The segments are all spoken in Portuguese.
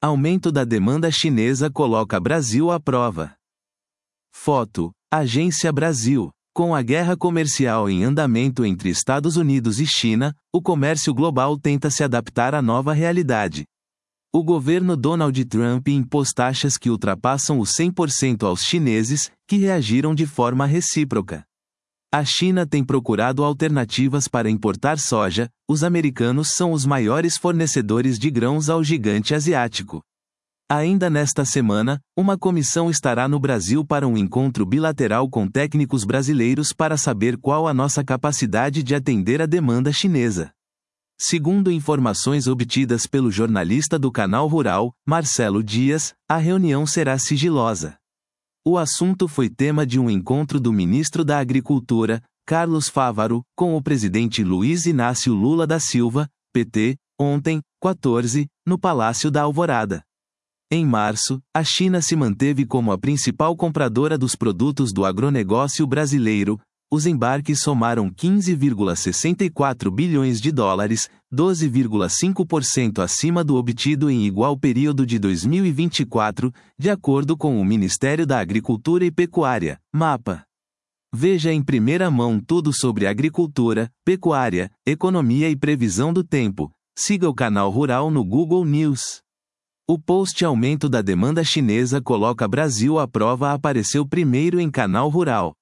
Aumento da demanda chinesa coloca Brasil à prova. Foto: Agência Brasil. Com a guerra comercial em andamento entre Estados Unidos e China, o comércio global tenta se adaptar à nova realidade. O governo Donald Trump impôs taxas que ultrapassam os 100% aos chineses, que reagiram de forma recíproca. A China tem procurado alternativas para importar soja, os americanos são os maiores fornecedores de grãos ao gigante asiático. Ainda nesta semana, uma comissão estará no Brasil para um encontro bilateral com técnicos brasileiros para saber qual a nossa capacidade de atender a demanda chinesa. Segundo informações obtidas pelo jornalista do Canal Rural, Marcelo Dias, a reunião será sigilosa. O assunto foi tema de um encontro do ministro da Agricultura, Carlos Fávaro, com o presidente Luiz Inácio Lula da Silva, PT, ontem, 14, no Palácio da Alvorada. Em março, a China se manteve como a principal compradora dos produtos do agronegócio brasileiro. Os embarques somaram 15,64 bilhões de dólares, 12,5% acima do obtido em igual período de 2024, de acordo com o Ministério da Agricultura e Pecuária, MAPA. Veja em primeira mão tudo sobre agricultura, pecuária, economia e previsão do tempo. Siga o Canal Rural no Google News. O post Aumento da demanda chinesa coloca Brasil à prova apareceu primeiro em Canal Rural.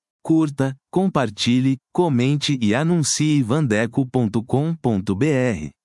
Curta, compartilhe, comente e anuncie vandeco.com.br.